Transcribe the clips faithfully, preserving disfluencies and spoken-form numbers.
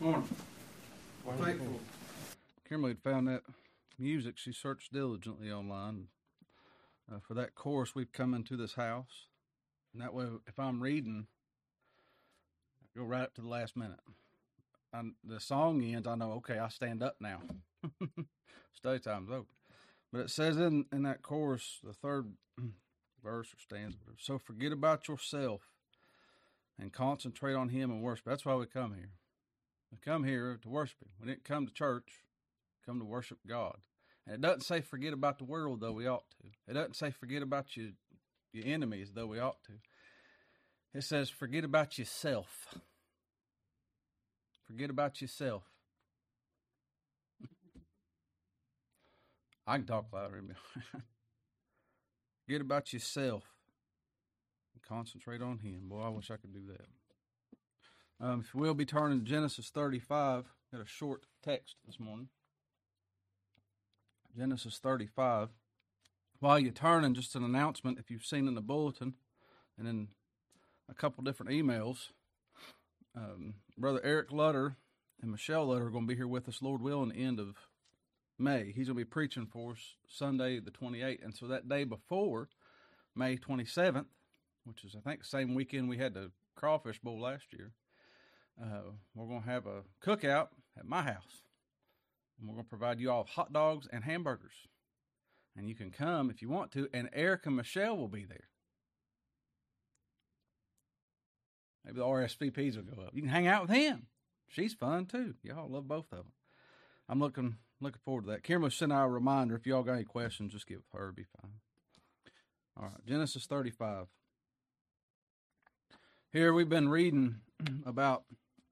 Morning. I'm thankful Kimberly had found that music. She searched diligently online uh, for that chorus. We've come into this house, and that way, if I'm reading, I go right up to the last minute. I, the song ends, I know, okay, I stand up now. Study time's over. But it says in, in that chorus, the third verse or stanza, so forget about yourself and concentrate on Him and worship. That's why we come here. We come here to worship Him. We didn't come to church, come to worship God. And it doesn't say forget about the world, though we ought to. It doesn't say forget about your, your enemies, though we ought to. It says forget about yourself. Forget about yourself. I can talk louder. Forget about yourself and concentrate on Him. Boy, I wish I could do that. Um, if we'll be turning to Genesis thirty-five, got a short text this morning. Genesis thirty-five. While you're turning, just an announcement, if you've seen in the bulletin and in a couple different emails, um, Brother Eric Lutter and Michelle Lutter are going to be here with us, Lord willing, the end of May. He's going to be preaching for us Sunday the twenty-eighth. And so that day before, May twenty-seventh, which is, I think, the same weekend we had the Crawfish Bowl last year, uh, we're going to have a cookout at my house. And we're going to provide you all hot dogs and hamburgers. And you can come if you want to, and Eric and Michelle will be there. Maybe the R S V Ps will go up. You can hang out with him. She's fun, too. Y'all love both of them. I'm looking looking forward to that. Kimberly sent out a reminder. If y'all got any questions, just give her. It'll be fine. All right, Genesis thirty-five. Here we've been reading about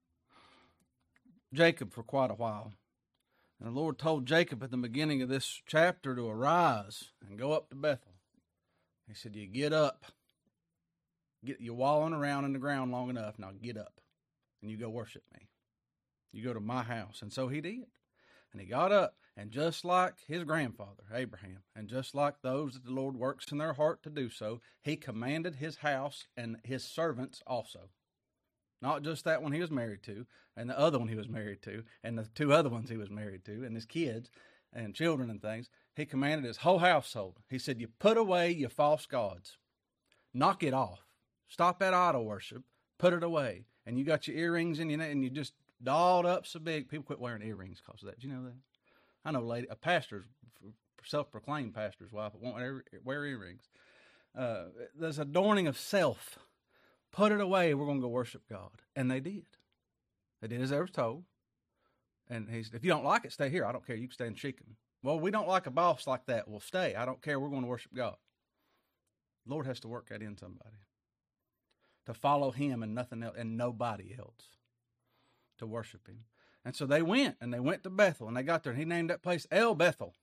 Jacob for quite a while. And the Lord told Jacob at the beginning of this chapter to arise and go up to Bethel. He said, you get up. Get you wallowing around in the ground long enough. Now get up and you go worship me. You go to my house. And so he did. And he got up, and just like his grandfather, Abraham, and just like those that the Lord works in their heart to do so, he commanded his house and his servants also. Not just that one he was married to, and the other one he was married to, and the two other ones he was married to, and his kids and children and things. He commanded his whole household. He said, you put away your false gods. Knock it off. Stop that idol worship. Put it away. And you got your earrings in your neck, and you just dolled up so big. People quit wearing earrings because of that. Do you know that? I know a lady, a pastor's, self-proclaimed pastor's wife, won't wear earrings. Uh, there's adorning of self. Put it away. We're going to go worship God. And they did. They did as they were told. And he said, if you don't like it, stay here. I don't care. You can stay in Shechem. Well, we don't like a boss like that. Well, stay. I don't care. We're going to worship God. The Lord has to work that in somebody. To follow Him and nothing else, and nobody else. To worship Him. And so they went, and they went to Bethel, and they got there, and he named that place El Bethel.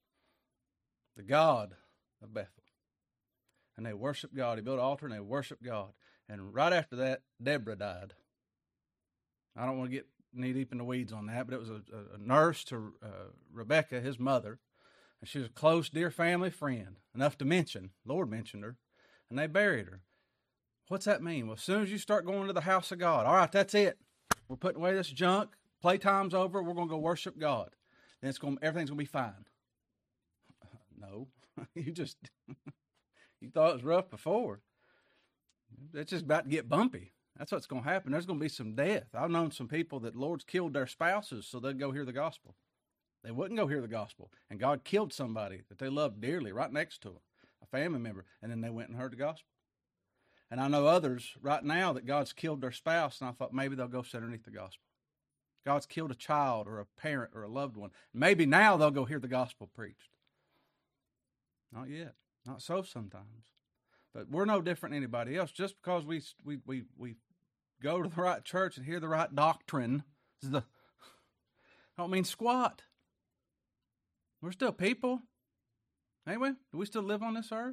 The God of Bethel. And they worshiped God. He built an altar, and they worshiped God. And right after that, Deborah died. I don't want to get knee deep in the weeds on that, but it was a, a nurse to uh, Rebecca, his mother. And she was a close, dear family friend, enough to mention. The Lord mentioned her. And they buried her. What's that mean? Well, as soon as you start going to the house of God, all right, that's it. We're putting away this junk. Playtime's over. We're going to go worship God. Then it's going. Everything's going to be fine. No, you just you thought it was rough before. It's just about to get bumpy. That's what's going to happen. There's going to be some death. I've known some people that the Lord's killed their spouses so they'd go hear the gospel. They wouldn't go hear the gospel, and God killed somebody that they loved dearly right next to them, a family member, and then they went and heard the gospel. And I know others right now that God's killed their spouse, and I thought maybe they'll go sit underneath the gospel. God's killed a child or a parent or a loved one. Maybe now they'll go hear the gospel preached. Not yet. Not so sometimes. But we're no different than anybody else. Just because we we we, we go to the right church and hear the right doctrine, is the, I don't mean squat. We're still people. Anyway, do we still live on this earth?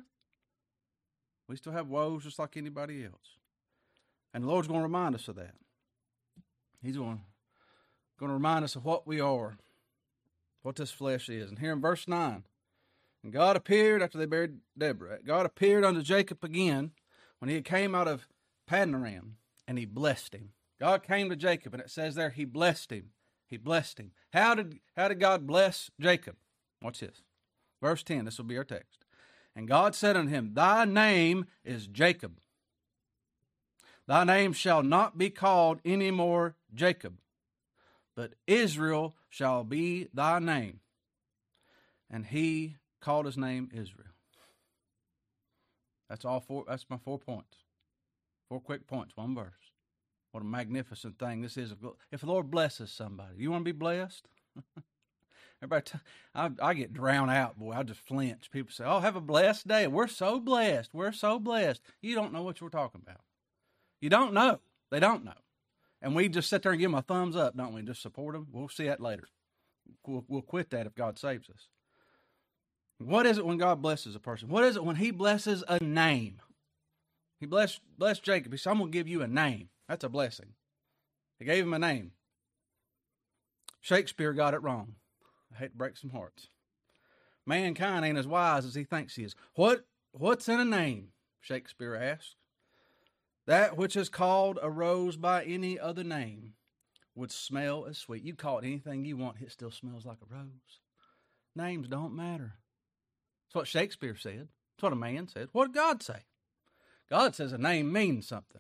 We still have woes just like anybody else. And the Lord's going to remind us of that. He's going, going to remind us of what we are, what this flesh is. And here in verse nine, and God appeared after they buried Deborah. God appeared unto Jacob again when he came out of Padanaram, and he blessed him. God came to Jacob, and it says there he blessed him. He blessed him. How did, how did God bless Jacob? Watch this. Verse ten, this will be our text. And God said unto him, Thy name is Jacob. Thy name shall not be called any more Jacob, but Israel shall be thy name. And he called his name Israel. That's all four. That's my four points. Four quick points, one verse. What a magnificent thing this is. If the Lord blesses somebody, you want to be blessed? Everybody, t- I, I get drowned out, boy. I just flinch. People say, oh, have a blessed day. We're so blessed. We're so blessed. You don't know what you're talking about. You don't know. They don't know. And we just sit there and give them a thumbs up, don't we? Just support them. We'll see that later. We'll, we'll quit that if God saves us. What is it when God blesses a person? What is it when he blesses a name? He blessed, blessed Jacob. He said, I'm going to give you a name. That's a blessing. He gave him a name. Shakespeare got it wrong. I hate to break some hearts. Mankind ain't as wise as he thinks he is. What, what's in a name? Shakespeare asked. That which is called a rose by any other name would smell as sweet. You call it anything you want, it still smells like a rose. Names don't matter. That's what Shakespeare said. That's what a man said. What did God say? God says a name means something.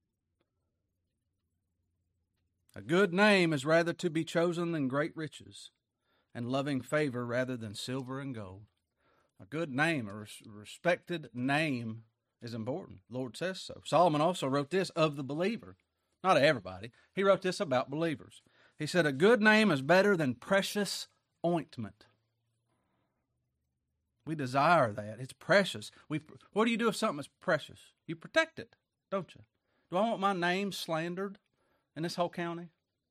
A good name is rather to be chosen than great riches, and loving favor rather than silver and gold. A good name, a res- respected name is important. The Lord says so. Solomon also wrote this of the believer. Not everybody. He wrote this about believers. He said, a good name is better than precious ointment. We desire that. It's precious. We, what do you do if something is precious? You protect it, don't you? Do I want my name slandered in this whole county?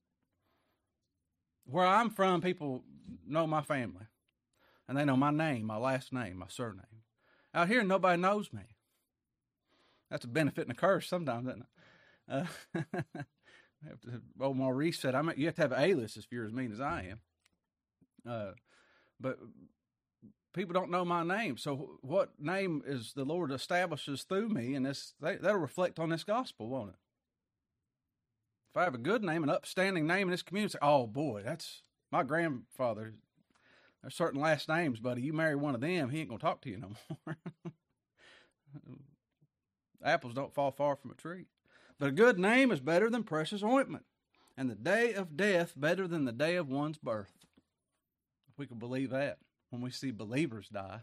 Where I'm from, people know my family. And they know my name, my last name, my surname. Out here, nobody knows me. That's a benefit and a curse sometimes, isn't it? Uh, old Maurice said, I mean, you have to have an A-list if you're as mean as I am. Uh, but people don't know my name. So what name is the Lord establishes through me, and this that'll reflect on this gospel, won't it? If I have a good name, an upstanding name in this community, say, oh boy, that's my grandfather. There's certain last names, buddy. You marry one of them, he ain't going to talk to you no more. Apples don't fall far from a tree. But a good name is better than precious ointment, and the day of death better than the day of one's birth. If we could believe that, when we see believers die,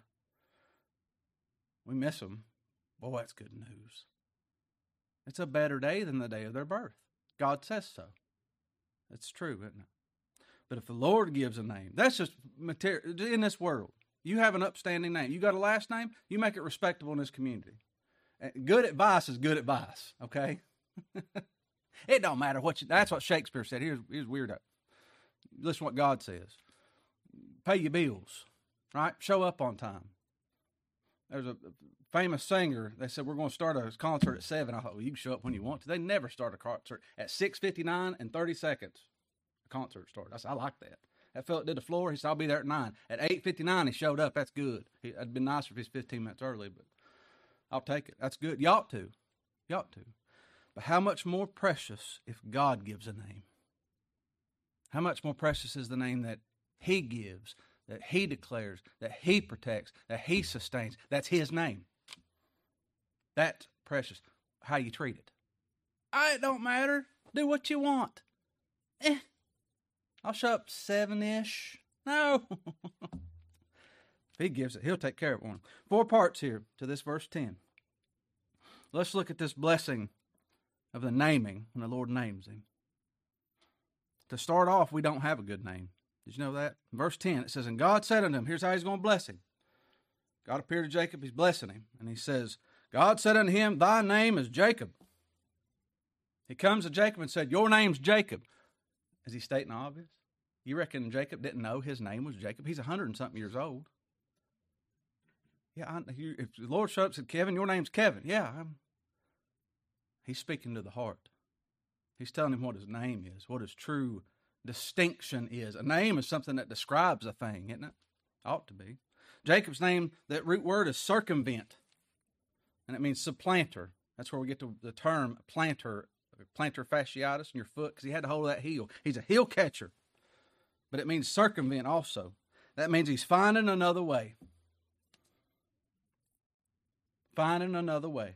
we miss them. Boy, that's good news. It's a better day than the day of their birth. God says so. It's true, isn't it? But if the Lord gives a name, that's just material in this world. You have an upstanding name. You got a last name, you make it respectable in this community. Good advice is good advice, okay? It don't matter what you, that's what Shakespeare said. Here's, here's weird. Listen to what God says. Pay your bills, right? Show up on time. There's a famous singer. They said, we're going to start a concert at seven. I thought, well, you can show up when you want to. They never start a concert at six fifty-nine and thirty seconds. A concert started. I said, I like that. That fella did the floor. He said, I'll be there at nine. At eight fifty-nine, he showed up. That's good. He, it'd been nicer if he's fifteen minutes early, but I'll take it. That's good. You ought to. You ought to. But how much more precious if God gives a name? How much more precious is the name that he gives, that he declares, that he protects, that he sustains? That's his name. That's precious. How you treat it. I, it don't matter. Do what you want. Eh. I'll show up seven-ish. No. If he gives it, he'll take care of it. One. Four parts here to this verse ten. Let's look at this blessing of the naming when the Lord names him. To start off, we don't have a good name. Did you know that? In verse ten, it says, and God said unto him, here's how he's going to bless him. God appeared to Jacob, he's blessing him. And he says, God said unto him, thy name is Jacob. He comes to Jacob and said, your name's Jacob. Is he stating the obvious? You reckon Jacob didn't know his name was Jacob? He's a hundred and something years old. Yeah, I, if the Lord showed up and said, Kevin, your name's Kevin. Yeah, I'm, he's speaking to the heart. He's telling him what his name is, what his true distinction is. A name is something that describes a thing, isn't it? Ought to be. Jacob's name, that root word is circumvent, and it means supplanter. That's where we get the, the term planter plantar fasciitis in your foot because he had to hold that heel. He's a heel catcher. But it means circumvent also. That means he's finding another way. Finding another way.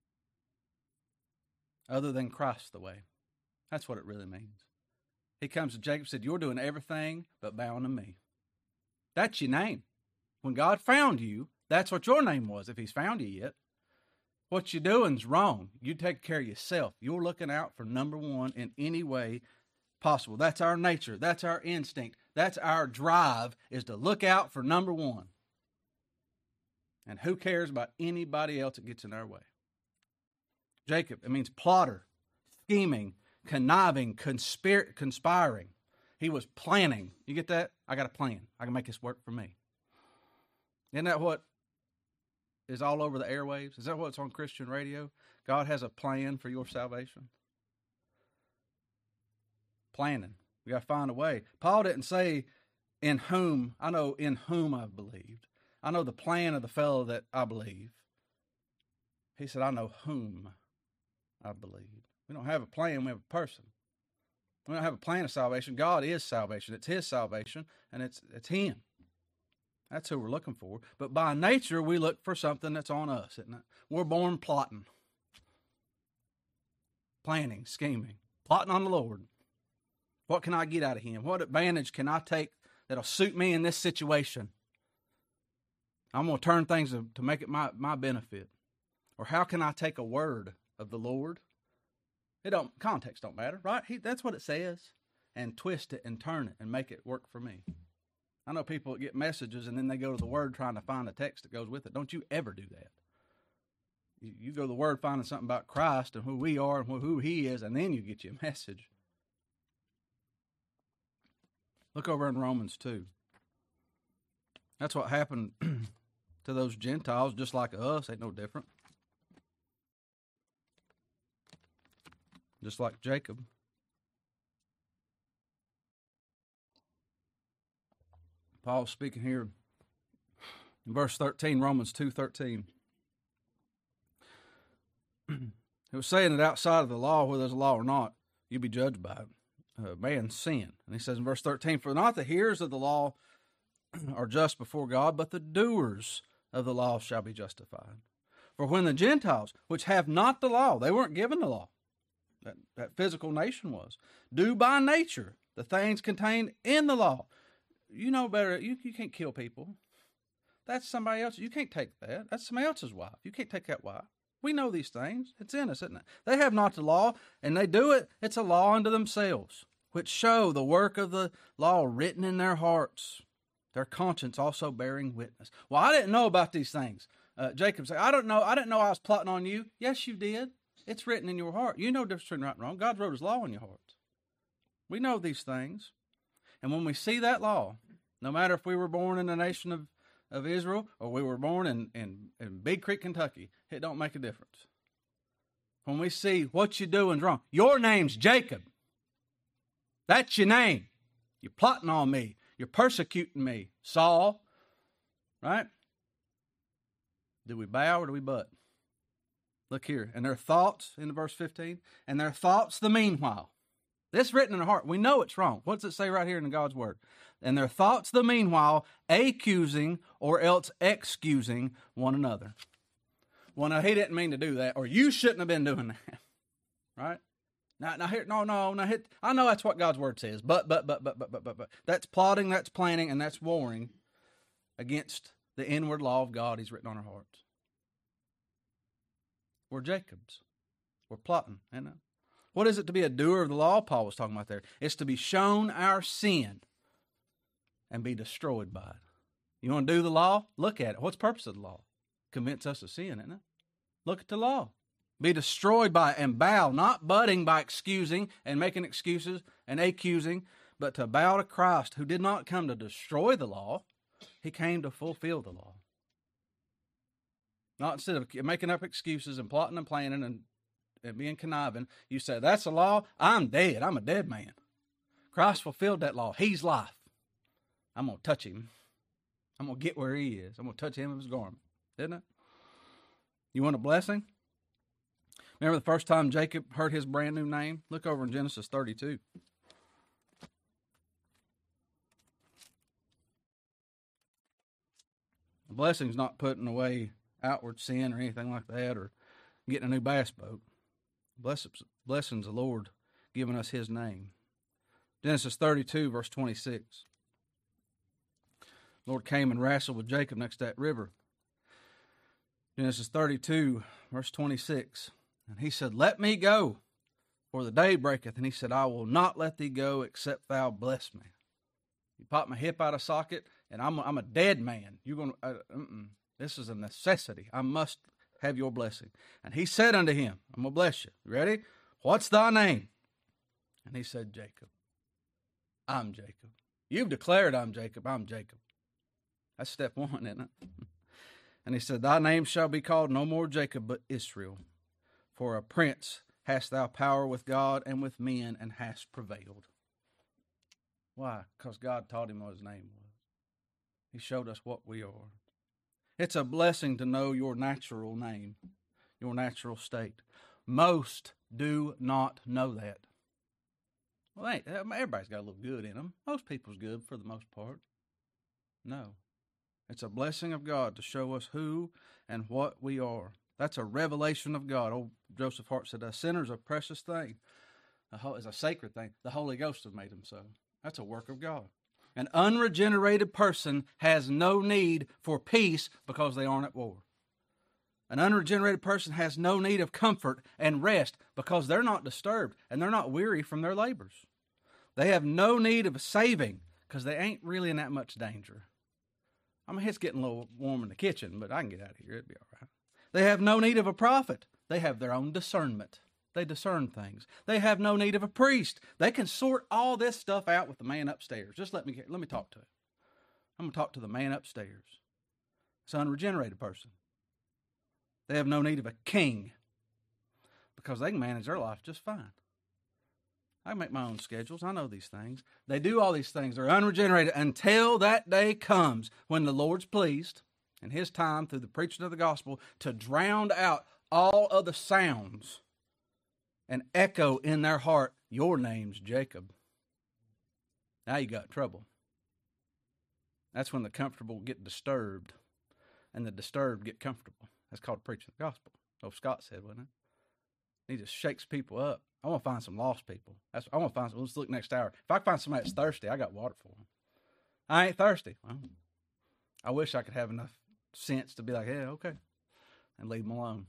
Other than Christ the way. That's what it really means. He comes to Jacob and said, you're doing everything but bowing to me. That's your name. When God found you, that's what your name was, if he's found you yet. What you're doing's wrong. You take care of yourself. You're looking out for number one in any way possible. That's our nature. That's our instinct. That's our drive, is to look out for number one. And who cares about anybody else that gets in our way? Jacob, it means plotter, scheming, conniving, conspir- conspiring. He was planning. You get that? I got a plan. I can make this work for me. Isn't that what is all over the airwaves? Is that what's on Christian radio? God has a plan for your salvation. Planning. We got to find a way. Paul didn't say in whom, I know in whom I've believed. I know the plan of the fellow that I believe. He said, I know whom I believe. We don't have a plan, we have a person. We don't have a plan of salvation. God is salvation. It's his salvation, and it's it's him. That's who we're looking for. But by nature, we look for something that's on us, isn't it? We're born plotting. Planning, scheming. Plotting on the Lord. What can I get out of him? What advantage can I take that'll suit me in this situation? I'm going to turn things to, to make it my, my benefit. Or how can I take a word of the Lord? It don't context don't matter, right? He, that's what it says. And twist it and turn it and make it work for me. I know people that get messages and then they go to the Word trying to find a text that goes with it. Don't you ever do that. You, you go to the Word finding something about Christ and who we are and who he is, and then you get your message. Look over in Romans two. That's what happened to those Gentiles, just like us. Ain't no different. Just like Jacob. Paul's speaking here in verse thirteen, Romans two thirteen. It was saying that outside of the law, whether there's a law or not, you'll be judged by it. Uh, man's sin. And he says in verse thirteen, for not the hearers of the law are just before God, but the doers of the law shall be justified. For when the Gentiles, which have not the law, they weren't given the law, that, that physical nation was, do by nature the things contained in the law. You know better. You, you can't kill people. That's somebody else. You can't take that. That's somebody else's wife. You can't take that wife. We know these things. It's in us, isn't it? They have not the law, and they do it. It's a law unto themselves, which show the work of the law written in their hearts, their conscience also bearing witness. Well, I didn't know about these things. Uh, Jacob said, I don't know. I didn't know I was plotting on you. Yes, you did. It's written in your heart. You know the difference between right and wrong. God wrote his law in your heart. We know these things. And when we see that law, no matter if we were born in the nation of, of Israel or we were born in, in, in Big Creek, Kentucky, it don't make a difference. When we see what you're doing is wrong, your name's Jacob. That's your name. You're plotting on me. You're persecuting me, Saul. Right? Do we bow or do we butt? Look here. And their thoughts, in verse fifteen, and their thoughts the meanwhile. This written in the heart. We know it's wrong. What does it say right here in God's word? And their thoughts the meanwhile, accusing or else excusing one another. Well, no, he didn't mean to do that, or you shouldn't have been doing that. Right? Now, now here, no, no, no. Hit, I know that's what God's word says, but, but, but, but, but, but, but, but. That's plotting, that's planning, and that's warring against the inward law of God he's written on our hearts. We're Jacobs. We're plotting, isn't it? What is it to be a doer of the law? Paul was talking about there. It's to be shown our sin and be destroyed by it. You want to do the law? Look at it. What's the purpose of the law? Convince us of sin, isn't it? Look at the law. Be destroyed by it and bow, not butting by excusing and making excuses and accusing, but to bow to Christ, who did not come to destroy the law. He came to fulfill the law. Not instead of making up excuses and plotting and planning and, and being conniving, you say, that's the law. I'm dead. I'm a dead man. Christ fulfilled that law. He's life. I'm going to touch him. I'm going to get where he is. I'm going to touch him with his garment. Isn't it? You want a blessing? Remember the first time Jacob heard his brand new name? Look over in Genesis thirty-two. The blessing's not putting away outward sin or anything like that, or getting a new bass boat. Blessings, blessings the Lord giving us his name. Genesis thirty-two, verse twenty-six. The Lord came and wrestled with Jacob next to that river. Genesis thirty-two, verse twenty-six. And he said, let me go, for the day breaketh. And he said, I will not let thee go, except thou bless me. You pop my hip out of socket, and I'm a, I'm a dead man. You're going to, uh, this is a necessity. I must have your blessing. And he said unto him, I'm going to bless you. You ready? What's thy name? And he said, Jacob. I'm Jacob. You've declared I'm Jacob. I'm Jacob. That's step one, isn't it? And he said, thy name shall be called no more Jacob, but Israel. For a prince hast thou power with God and with men, and hast prevailed. Why? Because God taught him what his name was. He showed us what we are. It's a blessing to know your natural name, your natural state. Most do not know that. Well, ain't, everybody's got a little good in them. Most people's good for the most part. No. It's a blessing of God to show us who and what we are. That's a revelation of God. Old Joseph Hart said, a sinner's a precious thing. It's a sacred thing. The Holy Ghost has made him so. That's a work of God. An unregenerated person has no need for peace because they aren't at war. An unregenerated person has no need of comfort and rest because they're not disturbed and they're not weary from their labors. They have no need of saving because they ain't really in that much danger. I mean, it's getting a little warm in the kitchen, but I can get out of here. It'll be all right. They have no need of a prophet. They have their own discernment. They discern things. They have no need of a priest. They can sort all this stuff out with the man upstairs. Just let me let me talk to him. I'm going to talk to the man upstairs. It's an unregenerated person. They have no need of a king because they can manage their life just fine. I make my own schedules. I know these things. They do all these things. They're unregenerated until that day comes when the Lord's pleased in his time through the preaching of the gospel to drown out all other sounds and echo in their heart, your name's Jacob. Now you got trouble. That's when the comfortable get disturbed and the disturbed get comfortable. That's called preaching the gospel. Oh, Scott said, wasn't it? He just shakes people up. I want to find some lost people. That's I want to find some. Let's look next hour. If I can find somebody that's thirsty, I got water for them. I ain't thirsty. Well, I wish I could have enough sense to be like, yeah, okay, and leave them alone.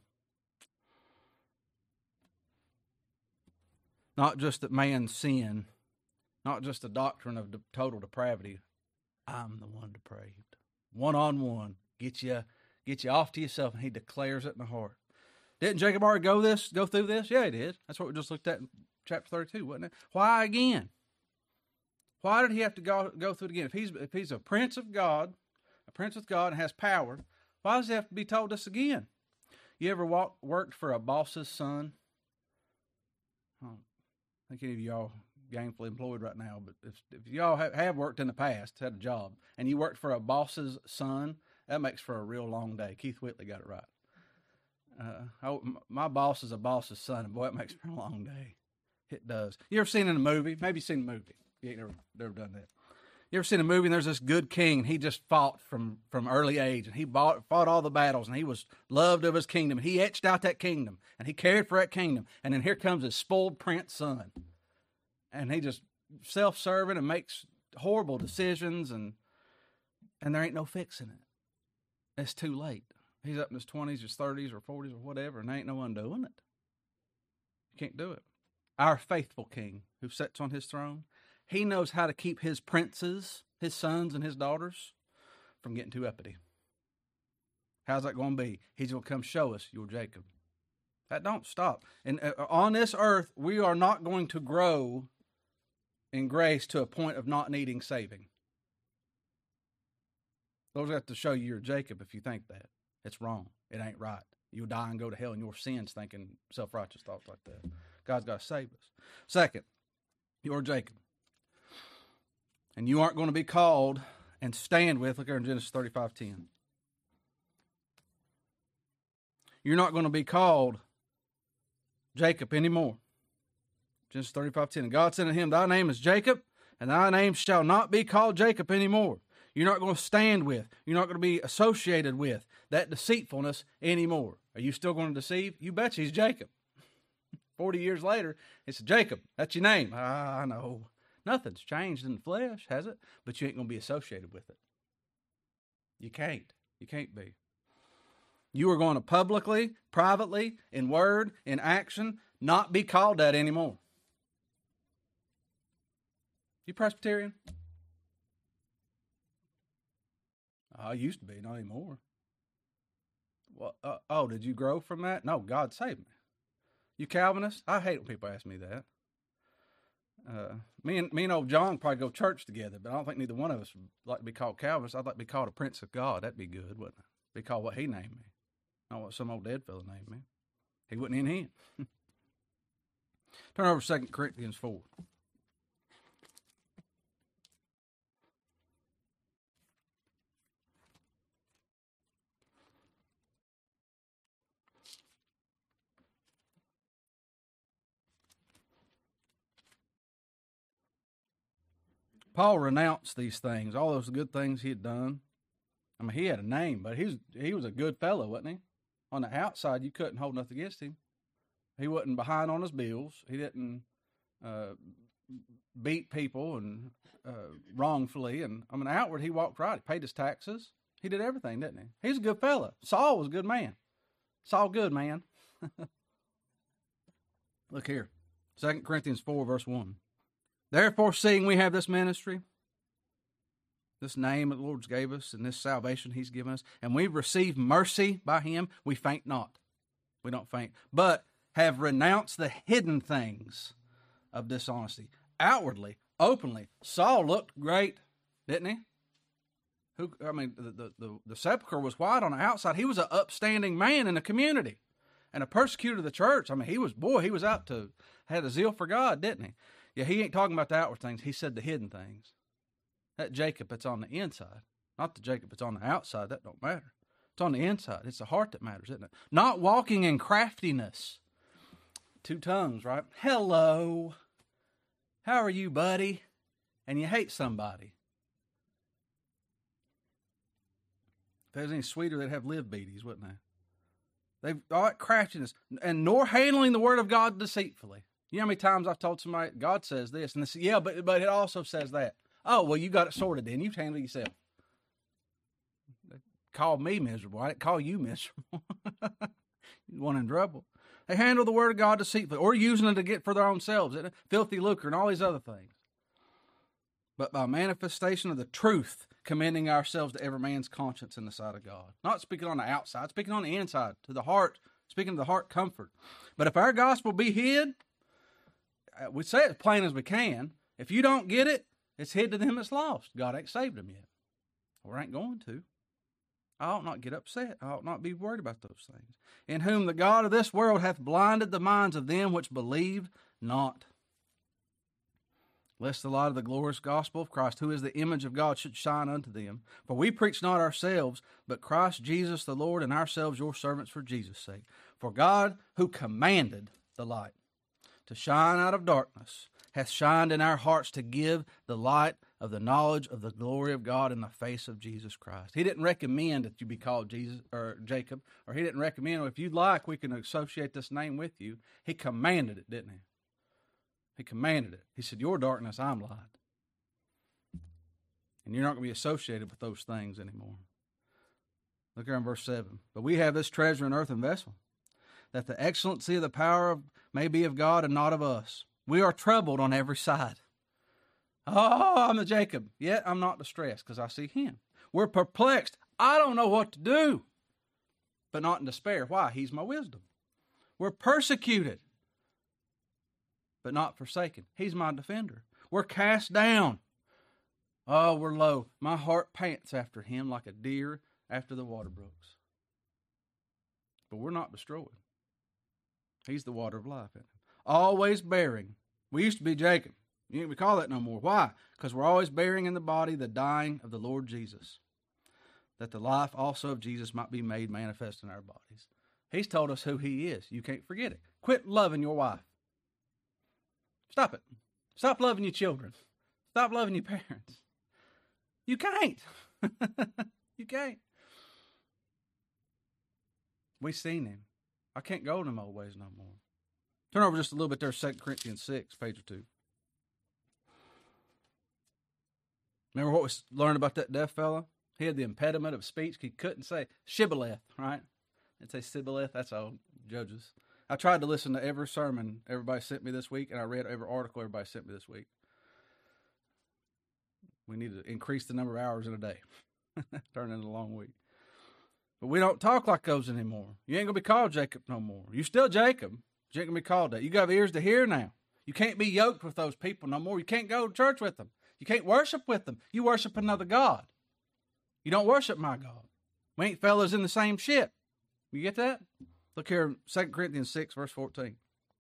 Not just that man's sin, not just the doctrine of total depravity. I'm the one depraved. One on one, get you, get you off to yourself, and he declares it in the heart. Didn't Jacob already go this, go through this? Yeah, he did. That's what we just looked at in chapter thirty-two, wasn't it? Why again? Why did he have to go go through it again? If he's if he's a prince of God, a prince with God and has power, why does he have to be told this again? You ever walk, worked for a boss's son? I don't think any of y'all gainfully employed right now, but if, if y'all have, have worked in the past, had a job, and you worked for a boss's son, that makes for a real long day. Keith Whitley got it right. Uh, I, my boss is a boss's son, and boy, it makes for a long day. It does. You ever seen in a movie? Maybe you've seen a movie. You ain't never, never done that. You ever seen a movie and there's this good king, and he just fought from, from early age, and he bought, fought all the battles, and he was loved of his kingdom, and he etched out that kingdom, and he cared for that kingdom, and then here comes his spoiled prince son, and he just self-serving and makes horrible decisions, and and there ain't no fixing it. It's too late. He's up in his twenties, his thirties, or forties, or whatever, and there ain't no undoing it. You can't do it. Our faithful king who sits on his throne, he knows how to keep his princes, his sons and his daughters, from getting too uppity. How's that going to be? He's going to come show us your Jacob. That don't stop. And uh, on this earth, we are not going to grow in grace to a point of not needing saving. Those have to show you your Jacob if you think that. It's wrong. It ain't right. You'll die and go to hell in your sins thinking self-righteous thoughts like that. God's got to save us. Second, you're Jacob. And you aren't going to be called and stand with, look here in Genesis thirty-five ten. You're not going to be called Jacob anymore. Genesis thirty-five ten. And God said unto him, Thy name is Jacob, and thy name shall not be called Jacob anymore. You're not going to stand with, you're not going to be associated with that deceitfulness anymore. Are you still going to deceive? You bet he's Jacob. Forty years later, he said, Jacob, that's your name. Ah, I know. Nothing's changed in the flesh, has it? But you ain't going to be associated with it. You can't. You can't be. You are going to publicly, privately, in word, in action, not be called that anymore. You Presbyterian? I used to be, not anymore. Well, uh, oh, did you grow from that? No, God saved me. You Calvinist? I hate when people ask me that. Uh, me and me and old John probably go to church together, but I don't think neither one of us would like to be called Calvinist. I'd like to be called a Prince of God. That'd be good, wouldn't it? Be called what he named me, not what some old dead fellow named me. He wasn't in him. Turn over to Second Corinthians four. Paul renounced these things, all those good things he had done. I mean, he had a name, but he was, he was a good fellow, wasn't he? On the outside, you couldn't hold nothing against him. He wasn't behind on his bills. He didn't uh, beat people and uh, wrongfully. And I mean, outward, he walked right. He paid his taxes. He did everything, didn't he? He's a good fellow. Saul was a good man. Saul good, man. Look here. Second Corinthians four, verse one. Therefore, seeing we have this ministry, this name that the Lord gave us, and this salvation he's given us, and we've received mercy by him, we faint not. We don't faint. But have renounced the hidden things of dishonesty. Outwardly, openly, Saul looked great, didn't he? Who? I mean, the, the, the, the sepulchre was white on the outside. He was an upstanding man in the community and a persecutor of the church. I mean, he was, boy, he was out to, had a zeal for God, didn't he? Yeah, he ain't talking about the outward things. He said the hidden things. That Jacob that's on the inside. Not the Jacob that's on the outside. That don't matter. It's on the inside. It's the heart that matters, isn't it? Not walking in craftiness. Two tongues, right? Hello. How are you, buddy? And you hate somebody. If there was any sweeter, they'd have live beaties, wouldn't they? They've all that craftiness. And nor handling the word of God deceitfully. You know how many times I've told somebody, God says this, and they say, yeah, but, but it also says that. Oh, well, you got it sorted then. You've handled it yourself. They called me miserable. I didn't call you miserable. You one in trouble. They handle the word of God deceitfully, or using it to get for their own selves, filthy lucre and all these other things. But by manifestation of the truth, commending ourselves to every man's conscience in the sight of God. Not speaking on the outside, speaking on the inside, to the heart, speaking to the heart comfort. But if our gospel be hid, we say it as plain as we can. If you don't get it, it's hid to them that's lost. God ain't saved them yet. Or ain't going to. I ought not get upset. I ought not be worried about those things. In whom the God of this world hath blinded the minds of them which believe not. Lest the light of the glorious gospel of Christ, who is the image of God, should shine unto them. For we preach not ourselves, but Christ Jesus the Lord, and ourselves your servants for Jesus' sake. For God, who commanded the light to shine out of darkness, hath shined in our hearts to give the light of the knowledge of the glory of God in the face of Jesus Christ. He didn't recommend that you be called Jesus or Jacob, or he didn't recommend, well, if you'd like, we can associate this name with you. He commanded it, didn't he? He commanded it. He said, your darkness, I'm light. And you're not going to be associated with those things anymore. Look here in verse seven. But we have this treasure in earthen vessel, that the excellency of the power of, may be of God and not of us. We are troubled on every side. Oh, I'm the Jacob. Yet I'm not distressed because I see him. We're perplexed. I don't know what to do. But not in despair. Why? He's my wisdom. We're persecuted. But not forsaken. He's my defender. We're cast down. Oh, we're low. My heart pants after him like a deer after the water brooks. But we're not destroyed. He's the water of life in him. Always bearing. We used to be Jacob. You ain't we call that no more. Why? Because we're always bearing in the body the dying of the Lord Jesus, that the life also of Jesus might be made manifest in our bodies. He's told us who he is. You can't forget it. Quit loving your wife. Stop it. Stop loving your children. Stop loving your parents. You can't. You can't. We've seen him. I can't go them old ways no more. Turn over just a little bit there, Second Corinthians six, page or two. Remember what we learned about that deaf fella? He had the impediment of speech. He couldn't say shibboleth, right? I'd say sibboleth. That's all, Judges. I tried to listen to every sermon everybody sent me this week, and I read every article everybody sent me this week. We need to increase the number of hours in a day. Turn into a long week. But we don't talk like those anymore. You ain't going to be called Jacob no more. You still Jacob. You ain't going to be called that. You got ears to hear now. You can't be yoked with those people no more. You can't go to church with them. You can't worship with them. You worship another God. You don't worship my God. We ain't fellas in the same ship. You get that? Look here, Second Corinthians six, verse fourteen.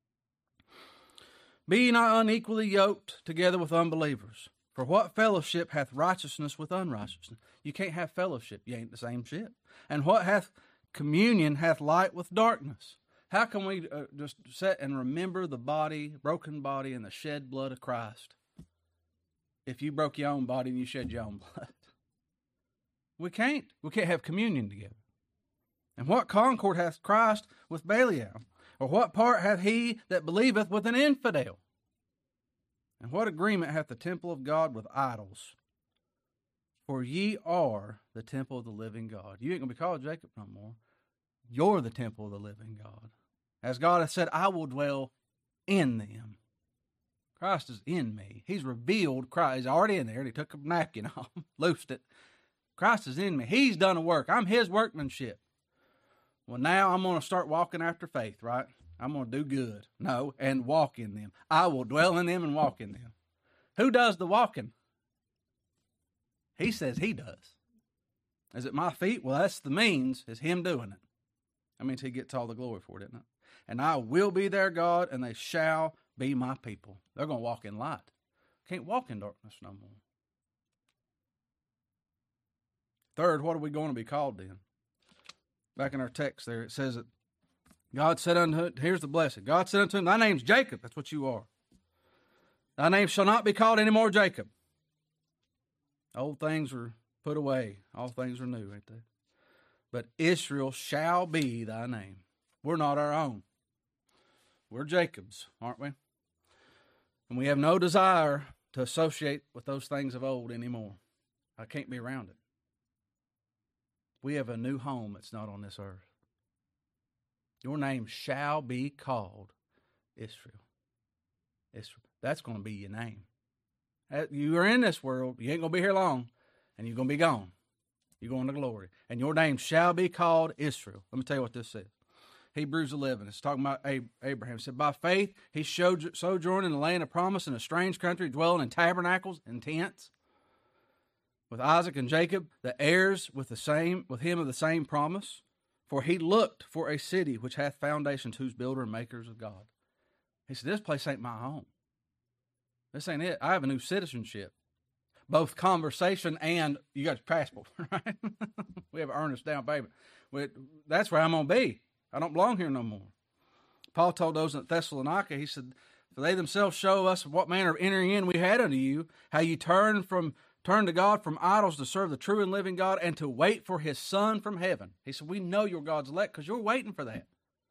Be ye not unequally yoked together with unbelievers. For what fellowship hath righteousness with unrighteousness? You can't have fellowship. You ain't the same ship. And what hath communion hath light with darkness? How can we uh, just sit and remember the body, broken body, and the shed blood of Christ if you broke your own body and you shed your own blood? We can't. We can't have communion together. And what concord hath Christ with Belial? Or what part hath he that believeth with an infidel? And what agreement hath the temple of God with idols? For ye are the temple of the living God. You ain't going to be called Jacob no more. You're the temple of the living God. As God hath said, I will dwell in them. Christ is in me. He's revealed Christ. He's already in there. He took a napkin off, loosed it. Christ is in me. He's done a work. I'm his workmanship. Well, now I'm going to start walking after faith, right? I'm going to do good. No, and walk in them. I will dwell in them and walk in them. Who does the walking? He says he does. Is it my feet? Well, that's the means, is him doing it. That means he gets all the glory for it, isn't it? And I will be their God, and they shall be my people. They're going to walk in light. Can't walk in darkness no more. Third, what are we going to be called then? Back in our text there, it says that God said unto him, here's the blessing. God said unto him, thy name's Jacob. That's what you are. Thy name shall not be called any more Jacob. Old things were put away. All things are new, ain't they? But Israel shall be thy name. We're not our own. We're Jacob's, aren't we? And we have no desire to associate with those things of old anymore. I can't be around it. We have a new home that's not on this earth. Your name shall be called Israel. Israel. That's going to be your name. You are in this world. You ain't going to be here long. And you're going to be gone. You're going to glory. And your name shall be called Israel. Let me tell you what this says. Hebrews eleven. It's talking about Abraham. It said, by faith he sojourned in the land of promise in a strange country, dwelling in tabernacles and tents, with Isaac and Jacob, the heirs with the same with him of the same promise. For he looked for a city which hath foundations, whose builder and makers of God. He said, this place ain't my home. This ain't it. I have a new citizenship. Both conversation and you got your passport, right? We have an earnest down payment. That's where I'm going to be. I don't belong here no more. Paul told those at Thessalonica, he said, for they themselves show us what manner of entering in we had unto you, how you turn from Turn to God from idols to serve the true and living God and to wait for his Son from heaven. He said, we know you're God's elect because you're waiting for that.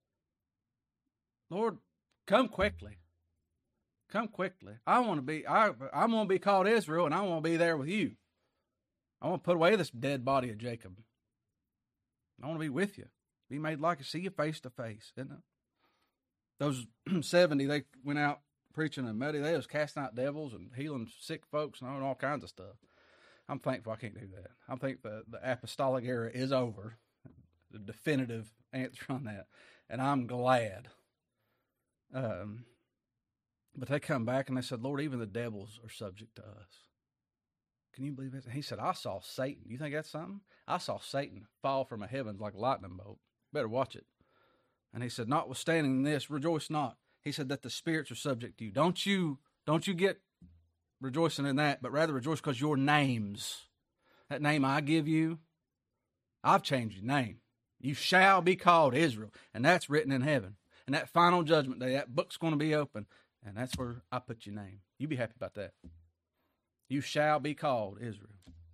Lord, come quickly. Come quickly. I want to be, I, I'm going to be called Israel, and I want to be there with you. I want to put away this dead body of Jacob. I want to be with you. Be made like you, see you face to face, isn't it? Those seventy, they went out preaching in muddy. They was casting out devils and healing sick folks and all kinds of stuff. I'm thankful I can't do that. I think the, the apostolic era is over. The definitive answer on that. And I'm glad. Um, but they come back and they said, Lord, even the devils are subject to us. Can you believe it? And he said, I saw Satan. You think that's something? I saw Satan fall from a heavens like a lightning bolt. Better watch it. And he said, notwithstanding this, rejoice not. He said that the spirits are subject to you. Don't you, don't you get rejoicing in that, but rather rejoice because your names, that name I give you, I've changed your name. You shall be called Israel. And that's written in heaven. And that final judgment day, that book's going to be open. And that's where I put your name. You be happy about that. You shall be called Israel.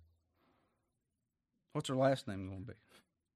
What's her last name going to be?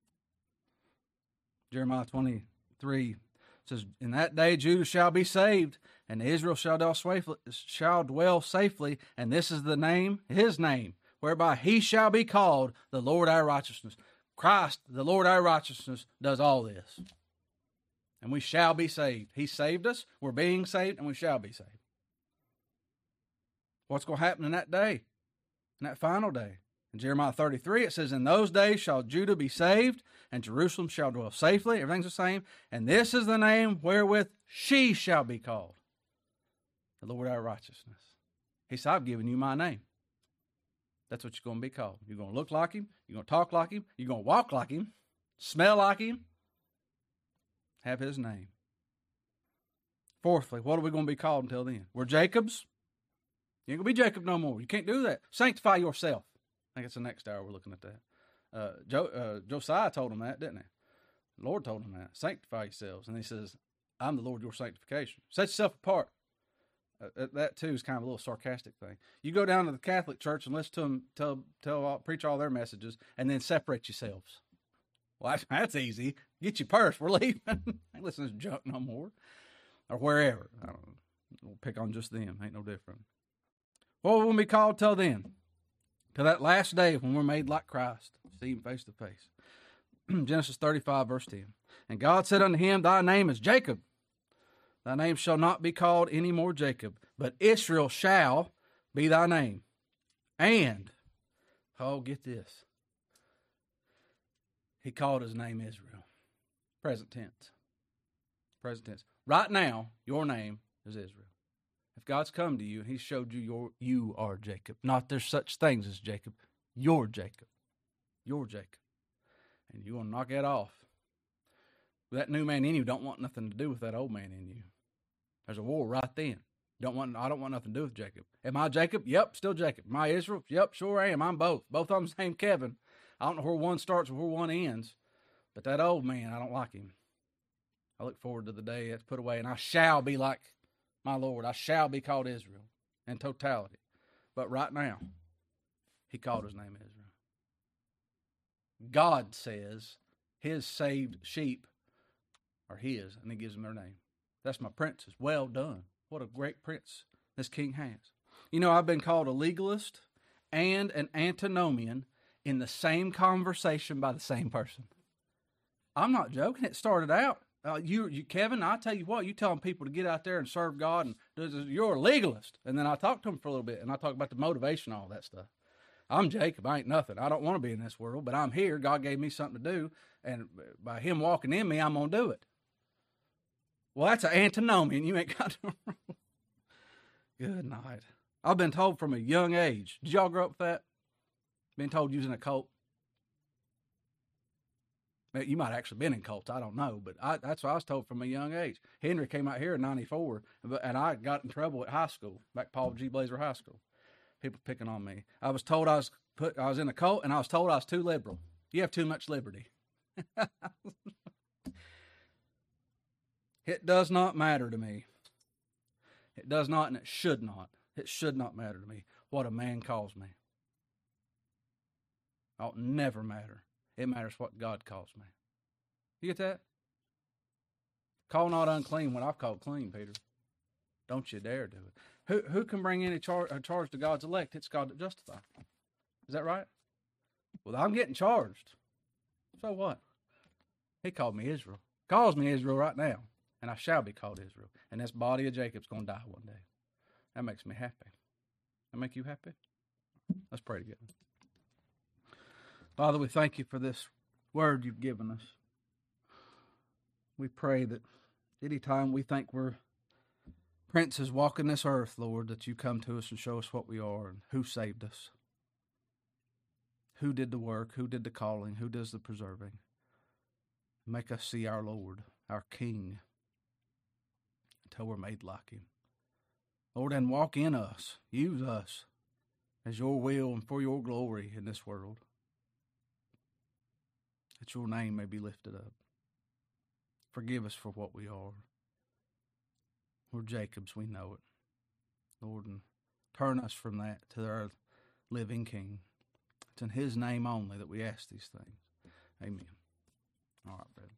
Jeremiah twenty-three says, in that day Judah shall be saved, and Israel shall dwell safely, shall dwell safely, and this is the name, his name, whereby he shall be called the Lord our righteousness. Christ, the Lord our righteousness, does all this. And we shall be saved. He saved us, we're being saved, and we shall be saved. What's going to happen in that day, in that final day? In Jeremiah thirty-three, it says, in those days shall Judah be saved, and Jerusalem shall dwell safely. Everything's the same. And this is the name wherewith she shall be called, the Lord our righteousness. He said, I've given you my name. That's what you're going to be called. You're going to look like him. You're going to talk like him. You're going to walk like him. Smell like him. Have his name. Fourthly, what are we going to be called until then? We're Jacob's. You ain't going to be Jacob no more. You can't do that. Sanctify yourself. I think it's the next hour we're looking at that. Uh, jo- uh, Josiah told him that, didn't he? The Lord told him that. Sanctify yourselves. And he says, I'm the Lord your sanctification. Set yourself apart. Uh, that, too, is kind of a little sarcastic thing. You go down to the Catholic Church and listen to them tell, tell all, preach all their messages, and then separate yourselves. Well, that's, that's easy. Get your purse. We're leaving. I ain't listening to this junk no more. Or wherever. I don't know. We'll pick on just them. Ain't no different. What will we be called till then? Till that last day when we're made like Christ. See him face to face. Genesis thirty-five, verse ten. And God said unto him, thy name is Jacob. Thy name shall not be called any more Jacob, but Israel shall be thy name. And, oh, get this. He called his name Israel. Present tense. Present tense. Right now, your name is Israel. If God's come to you and he showed you your, you are Jacob. Not there's such things as Jacob. You're Jacob. You're Jacob. And you want to knock that off. That new man in you don't want nothing to do with that old man in you. There's a war right then. Don't want. I don't want nothing to do with Jacob. Am I Jacob? Yep, still Jacob. Am I Israel? Yep, sure I am. I'm both. Both of them named Kevin. I don't know where one starts and where one ends. But that old man, I don't like him. I look forward to the day that's put away, and I shall be like my Lord. I shall be called Israel in totality. But right now, he called his name Israel. God says his saved sheep are his, and he gives them their name. That's my princes. Well done. What a great prince this king has. You know, I've been called a legalist and an antinomian in the same conversation by the same person. I'm not joking. It started out. Uh, you, you, Kevin, I tell you what, you telling people to get out there and serve God, and do this, you're a legalist. And then I talked to him for a little bit, and I talked about the motivation, all that stuff. I'm Jacob. I ain't nothing. I don't want to be in this world, but I'm here. God gave me something to do, and by him walking in me, I'm going to do it. Well, that's an antinomian. You ain't got to. Good night. I've been told from a young age. Did y'all grow up with that? Been told using a cult? You might have actually been in cults. I don't know, but I, that's what I was told from a young age. Henry came out here in ninety-four, and I got in trouble at high school, back Paul G. Blazer High School. People picking on me. I was told I was put. I was in a cult, and I was told I was too liberal. You have too much liberty. It does not matter to me. It does not, and it should not. It should not matter to me what a man calls me. It ought never matter. It matters what God calls me. You get that? Call not unclean what I've called clean, Peter. Don't you dare do it. Who who can bring any char- a charge to God's elect? It's God that justifies. Is that right? Well, I'm getting charged. So what? He called me Israel. Calls me Israel right now. And I shall be called Israel. And this body of Jacob's going to die one day. That makes me happy. That make you happy? Let's pray together. Father, we thank you for this word you've given us. We pray that anytime we think we're princes walking this earth, Lord, that you come to us and show us what we are and who saved us. Who did the work, who did the calling, who does the preserving. Make us see our Lord, our King, until we're made like him. Lord, and walk in us, use us as your will and for your glory in this world. that your name may be lifted up. Forgive us for what we are. We're Jacob's, we know it. Lord, and turn us from that to our living King. It's in his name only that we ask these things. Amen. All right, brother.